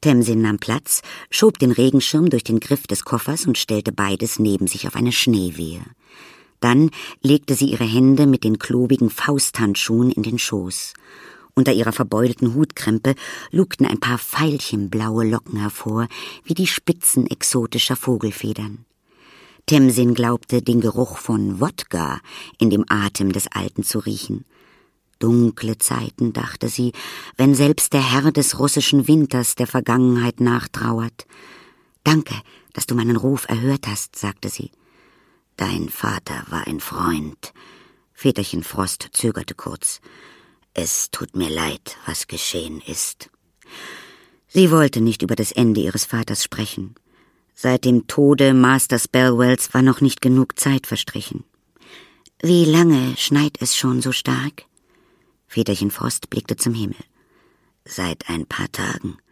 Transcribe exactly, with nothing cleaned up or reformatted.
Tamsin nahm Platz, schob den Regenschirm durch den Griff des Koffers und stellte beides neben sich auf eine Schneewehe. Dann legte sie ihre Hände mit den klobigen Fausthandschuhen in den Schoß. Unter ihrer verbeulten Hutkrempe lugten ein paar veilchenblaue Locken hervor, wie die Spitzen exotischer Vogelfedern. Tamsin glaubte, den Geruch von Wodka in dem Atem des Alten zu riechen. Dunkle Zeiten, dachte sie, wenn selbst der Herr des russischen Winters der Vergangenheit nachtrauert. »Danke, dass du meinen Ruf erhört hast«, sagte sie. »Dein Vater war ein Freund.« Väterchen Frost zögerte kurz. »Es tut mir leid, was geschehen ist.« Sie wollte nicht über das Ende ihres Vaters sprechen. Seit dem Tode Master Spellwells war noch nicht genug Zeit verstrichen. »Wie lange schneit es schon so stark?« Väterchen Frost blickte zum Himmel. »Seit ein paar Tagen.